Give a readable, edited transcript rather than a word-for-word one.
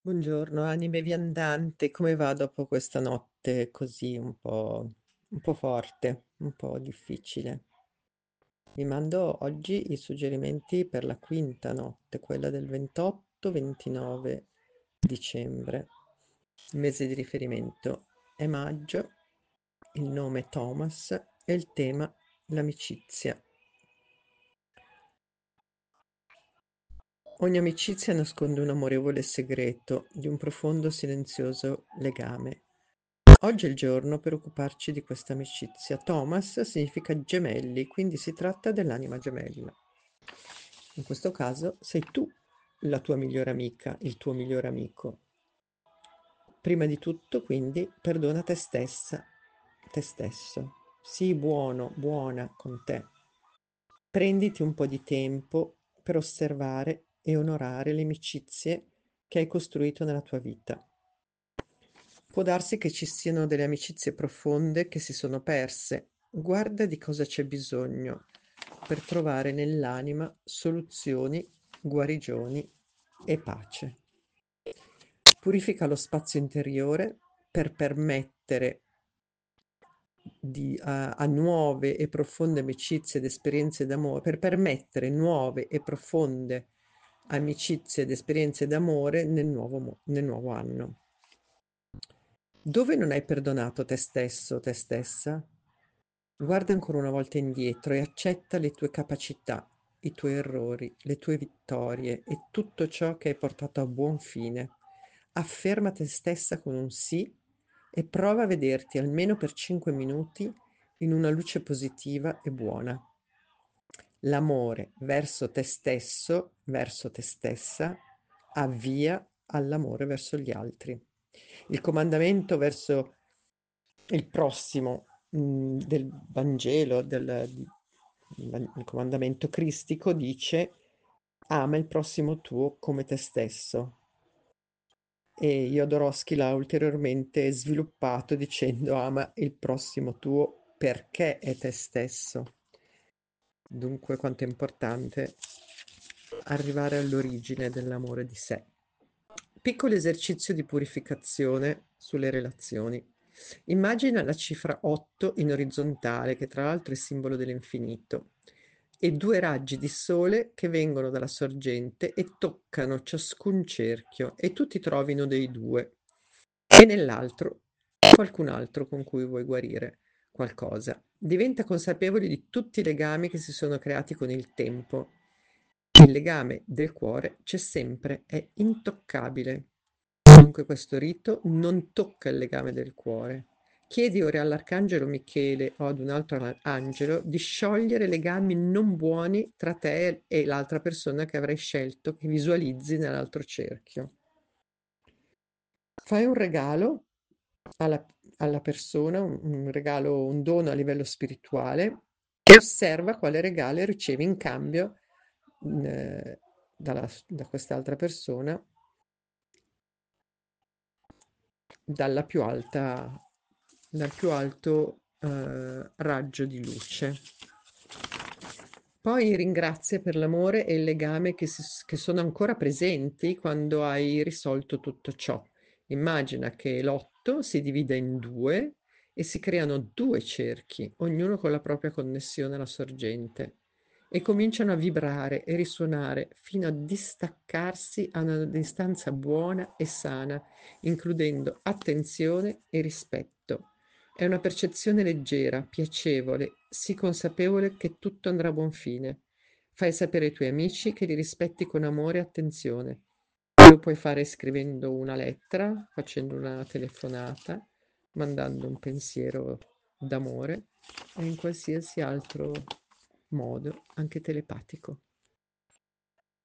Buongiorno, anime viandante, come va dopo questa notte così un po' forte, un po' difficile? Vi mando oggi i suggerimenti per la quinta notte, quella del 28-29 dicembre. Il mese di riferimento è maggio, il nome è Thomas e il tema l'amicizia. Ogni amicizia nasconde un amorevole segreto di un profondo silenzioso legame. Oggi è il giorno per occuparci di questa amicizia. Thomas significa gemelli, quindi si tratta dell'anima gemella. In questo caso sei tu la tua migliore amica, il tuo migliore amico. Prima di tutto, quindi, perdona te stessa, te stesso. Sii buono, buona con te. Prenditi un po' di tempo per osservare e onorare le amicizie che hai costruito nella tua vita. Può darsi che ci siano delle amicizie profonde che si sono perse. Guarda di cosa c'è bisogno per trovare nell'anima soluzioni, guarigioni e pace. Purifica lo spazio interiore per permettere a nuove e profonde amicizie ed esperienze d'amore, per permettere nuove e profonde amicizie ed esperienze d'amore nel nuovo anno. Dove non hai perdonato te stesso, te stessa? Guarda ancora una volta indietro e accetta le tue capacità, i tuoi errori, le tue vittorie e tutto ciò che hai portato a buon fine. Afferma te stessa con un sì e prova a vederti almeno per 5 minuti in una luce positiva e buona. L'amore verso te stesso, verso te stessa, avvia all'amore verso gli altri. Il comandamento verso il prossimo del Vangelo, il comandamento cristico dice ama il prossimo tuo come te stesso. E Jodorowsky l'ha ulteriormente sviluppato dicendo ama il prossimo tuo perché è te stesso. Dunque, quanto è importante arrivare all'origine dell'amore di sé. Piccolo esercizio di purificazione sulle relazioni. Immagina la cifra 8 in orizzontale, che tra l'altro è simbolo dell'infinito, e due raggi di sole che vengono dalla sorgente e toccano ciascun cerchio e tu ti trovi in uno dei due e nell'altro qualcun altro con cui vuoi guarire qualcosa. Diventa consapevole di tutti i legami che si sono creati con il tempo. Il legame del cuore c'è sempre, è intoccabile. Dunque questo rito non tocca il legame del cuore. Chiedi ora all'arcangelo Michele o ad un altro angelo di sciogliere legami non buoni tra te e l'altra persona che avrai scelto, che visualizzi nell'altro cerchio. Fai un regalo alla, alla persona, un regalo, un dono a livello spirituale e osserva quale regalo ricevi in cambio da quest'altra persona dalla più alta, dal più alto raggio di luce. Poi ringrazia per l'amore e il legame che sono ancora presenti quando hai risolto tutto ciò. Immagina che l'otto si divide in due e si creano due cerchi, ognuno con la propria connessione alla sorgente, e cominciano a vibrare e risuonare fino a distaccarsi a una distanza buona e sana, includendo attenzione e rispetto. È una percezione leggera, piacevole, sii consapevole che tutto andrà a buon fine. Fai sapere ai tuoi amici che li rispetti con amore e attenzione. Lo puoi fare scrivendo una lettera, facendo una telefonata, mandando un pensiero d'amore o in qualsiasi altro modo, anche telepatico.